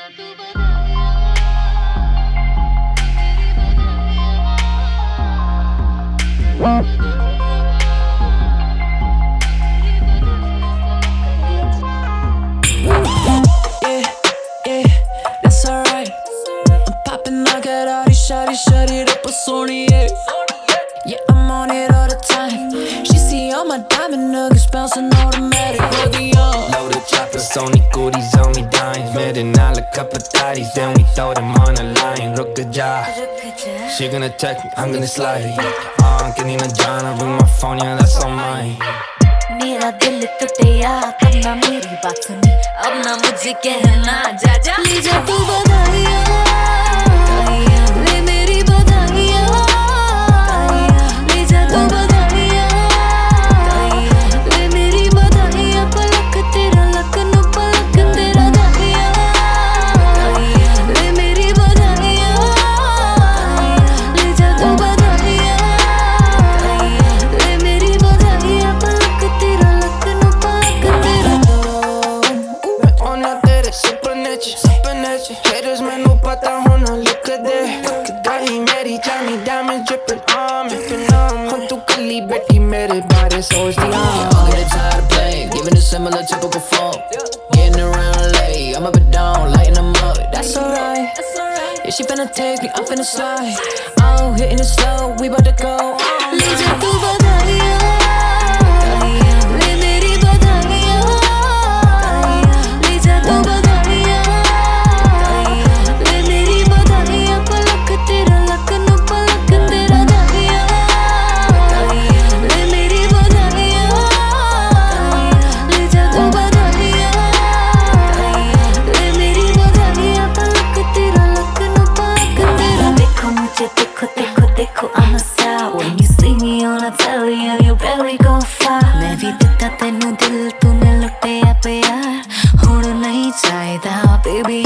That's alright. I'm popping like a Rari, shut it up, Sony, yeah. Yeah, I'm on it all the time. She see all my diamond nuggets bouncing automatic, Rodion. Load of chocolates, only goodies, only dimes. Made an a couple thotties, then we throw them on the line. Rook a job. She gonna text me, I'm gonna slide. Getting a John, bring my phone, yeah, that's all mine. मेरा दिल टूटिया तब ना मेरी बात सुनी अब ना मुझे कहना जा जा ले जा तू बधाइयाँ ले मेरी बधाइयाँ ले जा तू बधाइयाँ ले मेरी बधाइयाँ पलक तेरा लखन पलक तेरा दाहिया ले मेरी बधाइयाँ ले जा तू बधाइयाँ ले मेरी बधाइयाँ पलक तेरा लखन पलक तेरा On that तेरे सपने च haters मैनू पता होना लिख दे गाड़ी मेरी जानी diamond dripping on me हम तू कली बैठी मेरे बारे सोचती I'll get tired of playing, giving a similar typical phone. Getting around late, I'm up and down, lighting them up. That's alright. Yeah, she finna take me, I'm finna slide. Oh, hitting it slow, we bout to go. ले जा तू बधाइयाँ ले मेरी बधाइयाँ ले जा तू बधाइयाँ ले मेरी बधाइयाँ पलक तेरा लखन पलक तेरा दाहिया ले मेरी बधाइयाँ ले जा तू बधाइयाँ ले मेरी बधाइयाँ पलक तेरा लखन पलक तेरा देखो मुझे देखो देखो देखो I'm a star when you see me on a telly you barely gon' fly मैं भी ਦਿੱਤਾ ਤੈਨੂੰ ਦਿਲ ਤੂਨੇ ਲੁੱਟਿਆ ਪਿਆਰ ਹੁਣ ਨਹੀਂ ਚਾਹੀਦਾ baby